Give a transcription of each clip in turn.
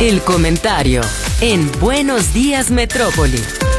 El comentario en Buenos Días Metrópoli.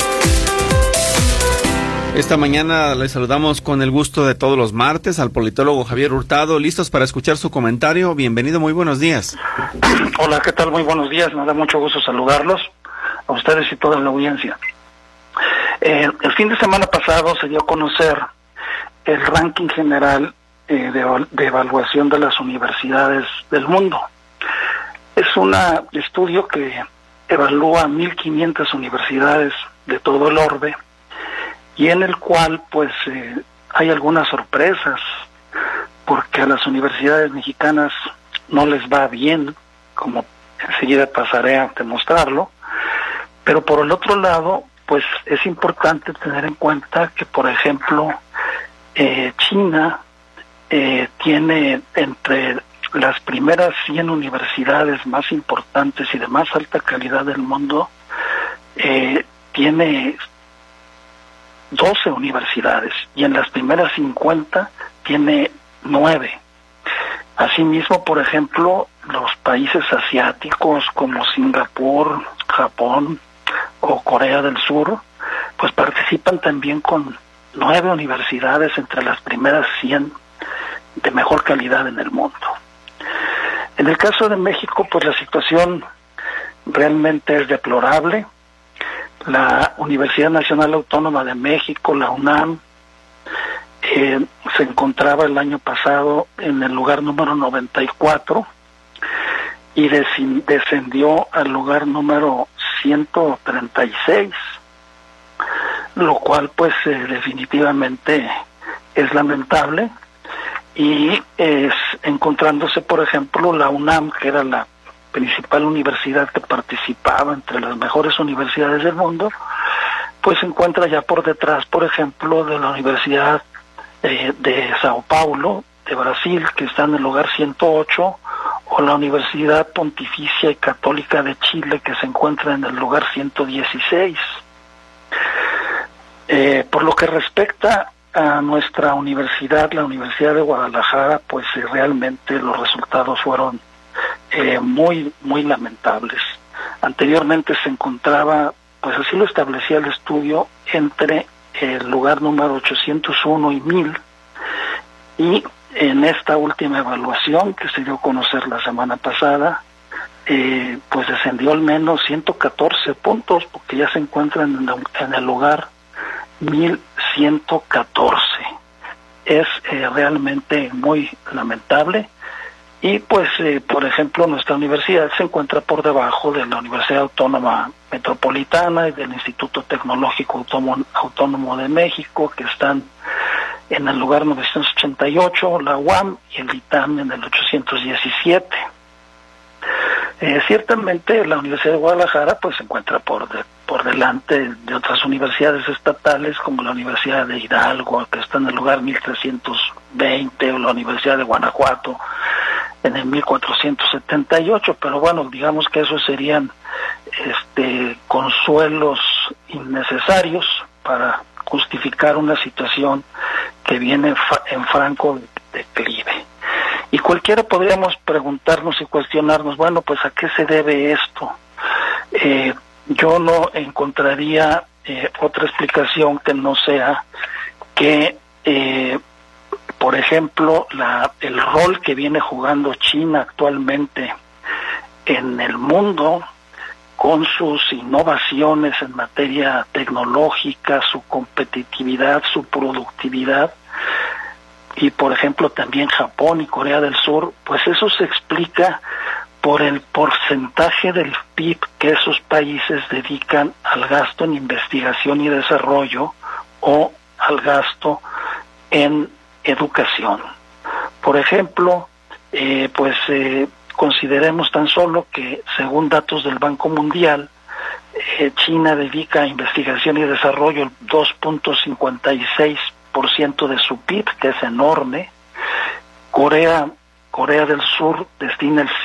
Esta mañana les saludamos con el gusto de todos los martes al politólogo Javier Hurtado, listos para escuchar su comentario. Bienvenido, muy buenos días. Hola, ¿qué tal? Muy buenos días, me da mucho gusto saludarlos, a ustedes y toda la audiencia. El fin de semana pasado se dio a conocer el ranking general de evaluación de las universidades del mundo. Es un estudio que evalúa 1.500 universidades de todo el orbe y en el cual pues hay algunas sorpresas, porque a las universidades mexicanas no les va bien, como enseguida pasaré a demostrarlo, pero por el otro lado pues es importante tener en cuenta que, por ejemplo, China tiene entre las primeras 100 universidades más importantes y de más alta calidad del mundo, tiene 12 universidades, y en las primeras 50 tiene 9. Asimismo, por ejemplo, los países asiáticos como Singapur, Japón o Corea del Sur, pues participan también con 9 universidades entre las primeras 100 de mejor calidad en el mundo. En el caso de México, pues la situación realmente es deplorable. La Universidad Nacional Autónoma de México, la UNAM, se encontraba el año pasado en el lugar número 94 y descendió al lugar número 136, lo cual pues definitivamente es lamentable. Y encontrándose, por ejemplo, la UNAM, que era la principal universidad que participaba entre las mejores universidades del mundo, pues se encuentra ya por detrás, por ejemplo, de la Universidad de Sao Paulo, de Brasil, que está en el lugar 108, o la Universidad Pontificia y Católica de Chile, que se encuentra en el lugar 116. Por lo que respecta a nuestra universidad, la Universidad de Guadalajara, pues realmente los resultados fueron muy lamentables. Anteriormente se encontraba, pues así lo establecía el estudio, entre el lugar número 801 y 1000, y en esta última evaluación que se dio a conocer la semana pasada, pues descendió al menos 114 puntos, porque ya se encuentran en el lugar 1114. Es realmente muy lamentable. Y pues, por ejemplo, nuestra universidad se encuentra por debajo de la Universidad Autónoma Metropolitana y del Instituto Tecnológico Autónomo de México, que están en el lugar 988, la UAM y el ITAM en el 817. Ciertamente la Universidad de Guadalajara pues se encuentra por delante de otras universidades estatales, como la Universidad de Hidalgo, que está en el lugar 1320, o la Universidad de Guanajuato en el 1478, pero bueno, digamos que esos serían consuelos innecesarios para justificar una situación que viene en franco declive. Y cualquiera podríamos preguntarnos y cuestionarnos, bueno, pues ¿a qué se debe esto? Yo no encontraría otra explicación que no sea que, por ejemplo, el rol que viene jugando China actualmente en el mundo, con sus innovaciones en materia tecnológica, su competitividad, su productividad, y por ejemplo también Japón y Corea del Sur, pues eso se explica por el porcentaje del PIB que esos países dedican al gasto en investigación y desarrollo o al gasto en educación. Por ejemplo, consideremos tan solo que, según datos del Banco Mundial, China dedica a investigación y desarrollo el 2.56% de su PIB, que es enorme. Corea del Sur destina el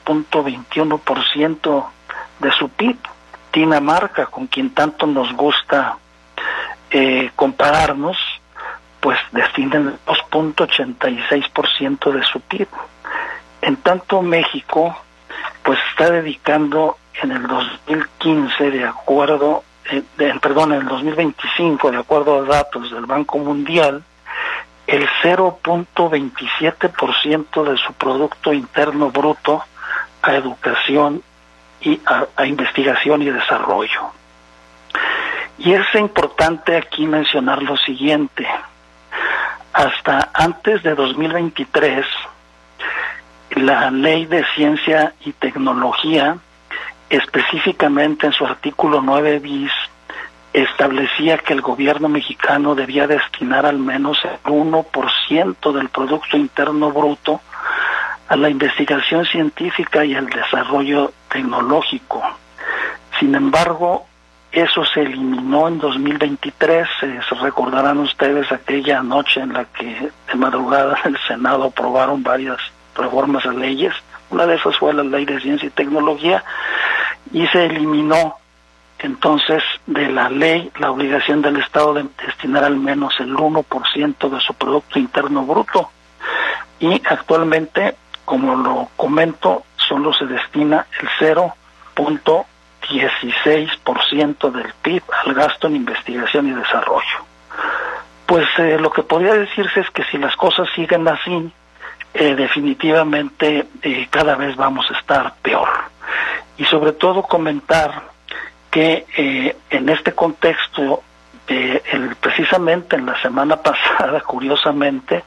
5.21% de su PIB. Dinamarca, con quien tanto nos gusta compararnos, pues destina el 2.86% de su PIB. En tanto, México pues está dedicando en el 2015, en el 2025, de acuerdo a datos del Banco Mundial, el 0.27% de su Producto Interno Bruto a educación y a investigación y desarrollo. Y es importante aquí mencionar lo siguiente: hasta antes de 2023, la Ley de Ciencia y Tecnología, específicamente en su artículo 9 bis, establecía que el gobierno mexicano debía destinar al menos el 1% del Producto Interno Bruto a la investigación científica y al desarrollo tecnológico. Sin embargo, eso se eliminó en 2023. Se recordarán ustedes aquella noche en la que de madrugada el Senado aprobaron varias reformas a leyes. Una de esas fue la Ley de Ciencia y Tecnología, y se eliminó entonces de la ley la obligación del Estado de destinar al menos el 1% de su Producto Interno Bruto. Y actualmente, como lo comento, solo se destina el 0.16% del PIB al gasto en investigación y desarrollo. Pues lo que podría decirse es que si las cosas siguen así, definitivamente cada vez vamos a estar peor. Y sobre todo comentar que en este contexto, precisamente en la semana pasada, curiosamente,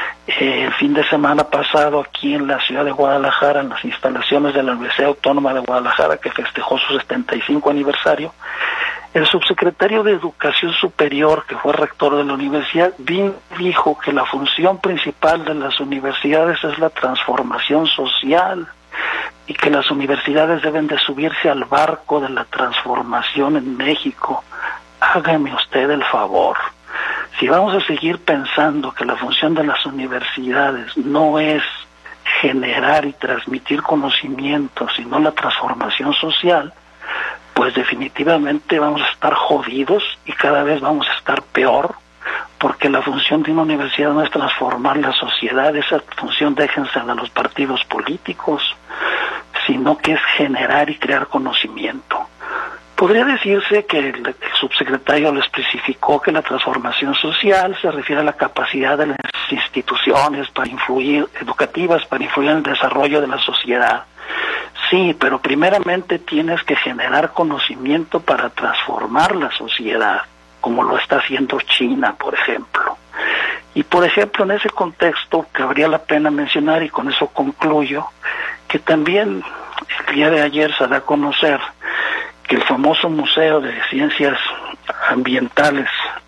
el fin de semana pasado, aquí en la ciudad de Guadalajara, en las instalaciones de la Universidad Autónoma de Guadalajara, que festejó su 75 aniversario, el subsecretario de Educación Superior, que fue rector de la universidad, dijo que la función principal de las universidades es la transformación social y que las universidades deben de subirse al barco de la transformación en México. Hágame usted el favor. Si vamos a seguir pensando que la función de las universidades no es generar y transmitir conocimiento, sino la transformación social, pues definitivamente vamos a estar jodidos y cada vez vamos a estar peor, porque la función de una universidad no es transformar la sociedad, esa función déjensela a los partidos políticos, sino que es generar y crear conocimiento. Podría decirse que el subsecretario lo especificó, que la transformación social se refiere a la capacidad de las instituciones para influir, educativas, para influir en el desarrollo de la sociedad. Sí, pero primeramente tienes que generar conocimiento para transformar la sociedad, como lo está haciendo China, por ejemplo. Y por ejemplo, en ese contexto, cabría la pena mencionar, y con eso concluyo, que también el día de ayer se da a conocer que el famoso Museo de Ciencias Ambientales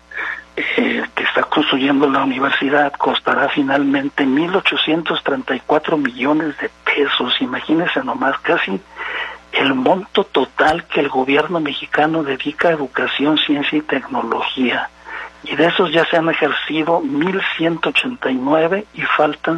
que está construyendo la universidad costará finalmente 1.834 millones de pesos. Imagínense nomás, casi el monto total que el gobierno mexicano dedica a educación, ciencia y tecnología. Y de esos ya se han ejercido 1.189 y faltan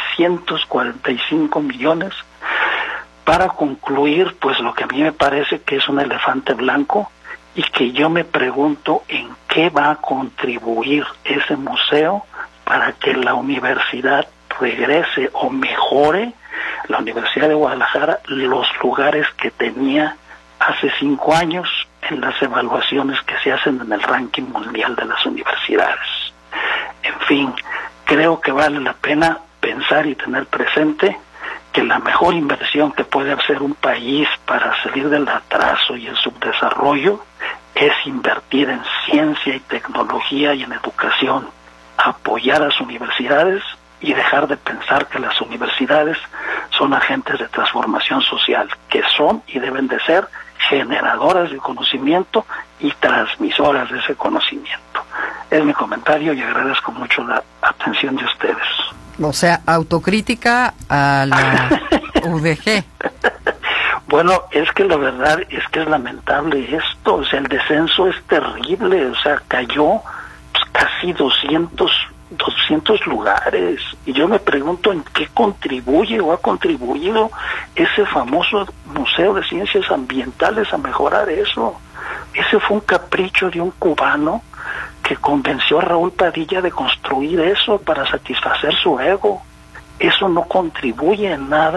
645 millones para concluir, pues lo que a mí me parece que es un elefante blanco, y que yo me pregunto en qué va a contribuir ese museo para que la universidad regrese o mejore, la Universidad de Guadalajara, los lugares que tenía hace 5 años en las evaluaciones que se hacen en el ranking mundial de las universidades. En fin, creo que vale la pena pensar y tener presente que la mejor inversión que puede hacer un país para salir del atraso y el subdesarrollo es invertir en ciencia y tecnología y en educación, apoyar a las universidades y dejar de pensar que las universidades son agentes de transformación social, que son y deben de ser generadoras de conocimiento y transmisoras de ese conocimiento. Es mi comentario y agradezco mucho la atención de ustedes. O sea, autocrítica a la UDG. Bueno, es que la verdad es que es lamentable esto, o sea, el descenso es terrible, o sea, cayó pues, casi 200 lugares, y yo me pregunto en qué contribuye o ha contribuido ese famoso Museo de Ciencias Ambientales a mejorar eso. Ese fue un capricho de un cubano que convenció a Raúl Padilla de construir eso para satisfacer su ego. Eso no contribuye en nada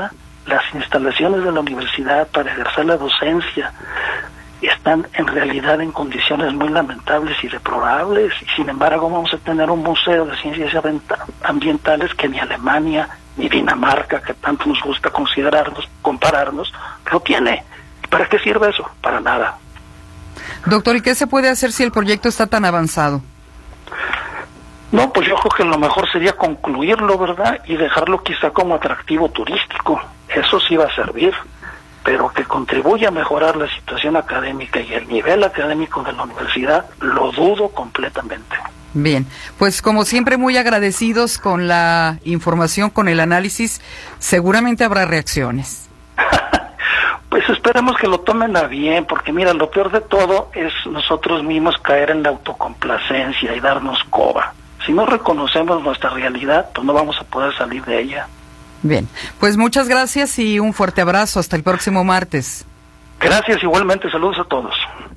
las instalaciones de la universidad para ejercer la docencia están en realidad en condiciones muy lamentables y deplorables, y sin embargo vamos a tener un museo de ciencias ambientales que ni Alemania ni Dinamarca, que tanto nos gusta compararnos, lo tiene. ¿Para qué sirve eso? Para nada. Doctor, ¿y qué se puede hacer si el proyecto está tan avanzado? No, pues yo creo que lo mejor sería concluirlo, ¿verdad? Y dejarlo quizá como atractivo turístico. Eso sí va a servir, pero que contribuya a mejorar la situación académica y el nivel académico de la universidad, lo dudo completamente. Bien, pues como siempre muy agradecidos con la información, con el análisis. Seguramente habrá reacciones. Pues esperemos que lo tomen a bien, porque mira, lo peor de todo es nosotros mismos caer en la autocomplacencia y darnos coba. Si no reconocemos nuestra realidad, pues no vamos a poder salir de ella. Bien, pues muchas gracias y un fuerte abrazo. Hasta el próximo martes. Gracias, igualmente. Saludos a todos.